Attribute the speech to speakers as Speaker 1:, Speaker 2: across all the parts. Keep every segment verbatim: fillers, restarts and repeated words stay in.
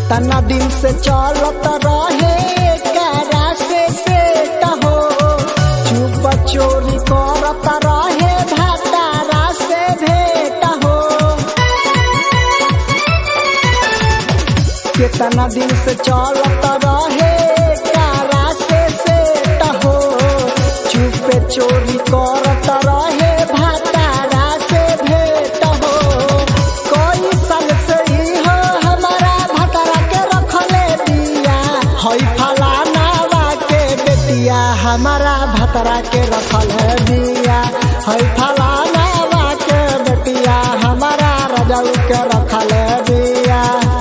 Speaker 1: कितना दिन से चलत रहे एकरा से सेट हो, चुप चोरी करत रहे भतारा से भेट हो। कितना दिन से चलत रहे एकरा से सेट हो, चुप चोरी करत रहे भतारा से भेट हो। कोई साल से ही हो हमारा भतारा के रखले दिया, हई फलानावा के बेटिया हमारा भतारा के रखले दिया, हई फलानावा के बेटिया हमारा रजऊ के रखले दिया।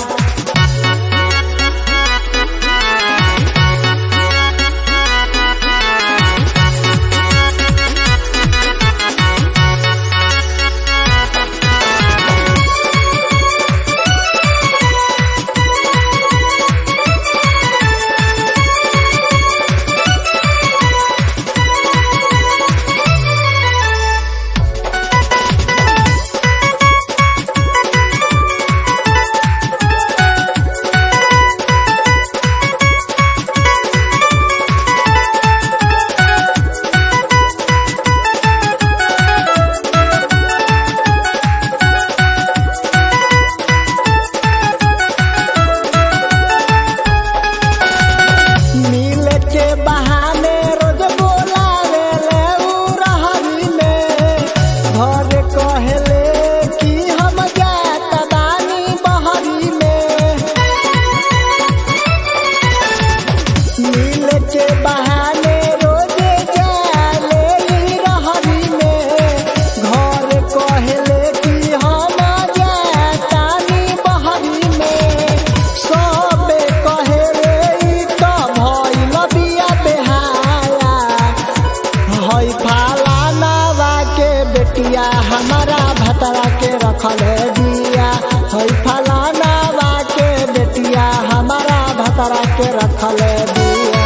Speaker 1: बेटिया हमारा भतारा के रखले दिया, हई फलानावा के बेटिया हमारा भतारा के रखले दिया।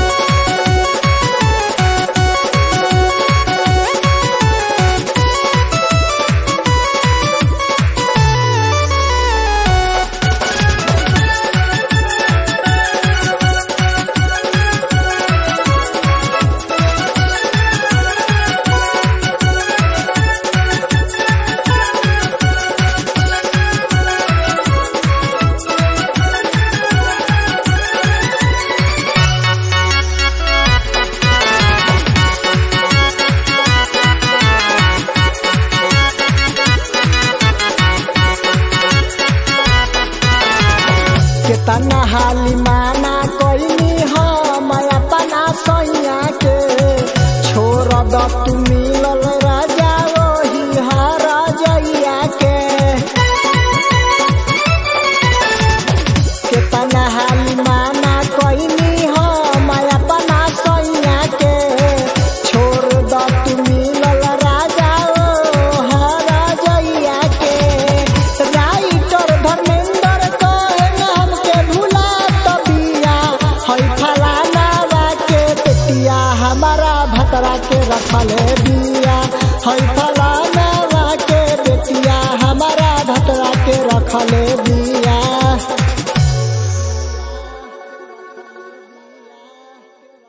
Speaker 1: कितना हाली माना कोई हम अपना सैया के, छोड़ द तू मिलल राजा वही हर जइया के। कितना हाली माना कोई हम अपना सैया के, छोड़ द तू मिलल राजा हर जइया के। राइटर धर्मेंद्र हमारा भतारा के रखले दिया, हई फलानावा के बेटिया हमारा भतारा के रखले